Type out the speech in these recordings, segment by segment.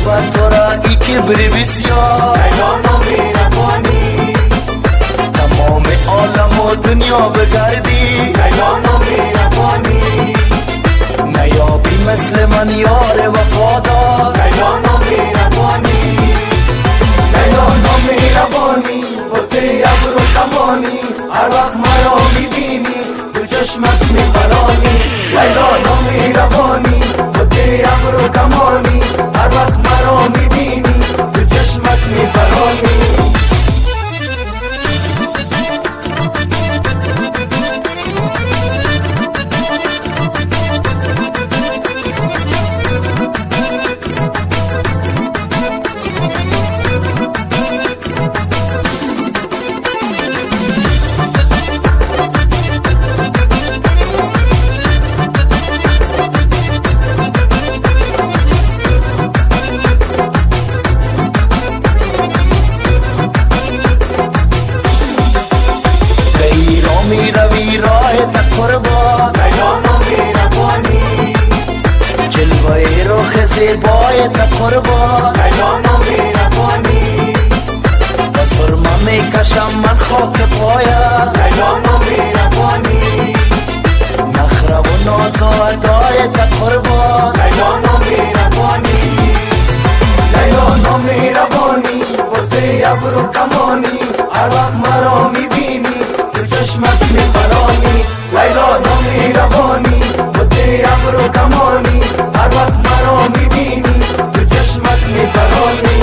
صفت تو را ای کبری بسیار لیلا نامهربانی تمام عالم و دنیا بگردی لیلا نامهربانی نیابی مثل من یار وفادار لیلا نامهربانی لیلا نامهربانی بوده ابر و کمانی هر وقت مرا میبینی تو چشمت میپرانی لیلا نامهربانی بوده ابر و کمانی هر وقت مرا میبینی تو چشمت میپرانی میروی راه قربان لیلا نامهربانی جلوه رخ زیبای قربان لیلا نامهربانی و سرما میکشم من خاک پایت لیلا نامهربانی نخره و ناز و ادای قربان لیلا نامهربانی لیلا نامهربانی بوده ابر و کمانی هر وقت مرا میبینی تو چشمت میپرانی لیلا نامهربانی بوده ابر و کمانی هر وقت مرا میبینی تو چشمت میپرانی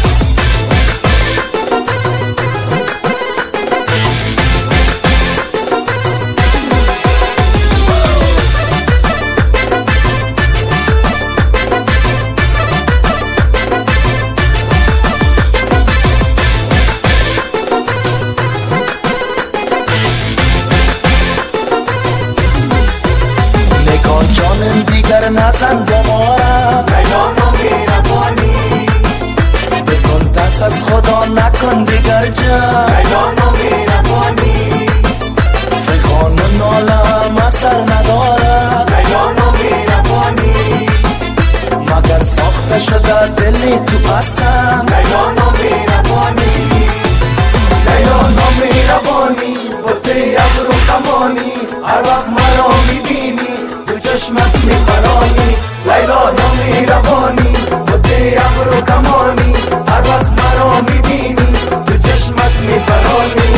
جانم دیگر نزن با مارم لیلا نامهربانی بکن دست از خدا نکن دیگر جان لیلا نامهربانی فخان و نالم اثر ندارد لیلا نامهربانی مگر ساخته شده دلی تو اصلا لیلا نامهربانی لیلا نامهربانی بوده ابر و کمانی هر وقت مرا میبینی تو چشمت میپرانی لیلا نامهربانی بوده ابر و کمانی هر وقت مرا میبینی تو چشمت میپرانی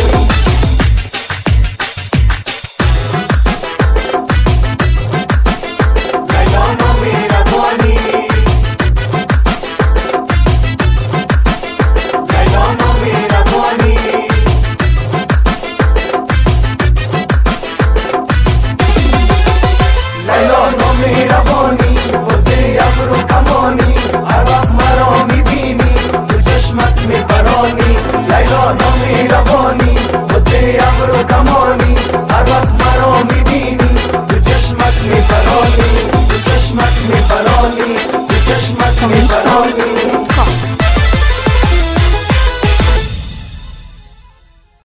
لیلا نامهربانی لیلا نامهربانی لیلا نامهربانی بوده ابر و کمانی هر وقت مرا میبینی تو چشمت میپرانی لیلا نامهربانی بوده ابر و کمانی هر وقت مرا میبینی تو چشمت میپرانی تو چشمت میپرانی تو چشمت میپرانی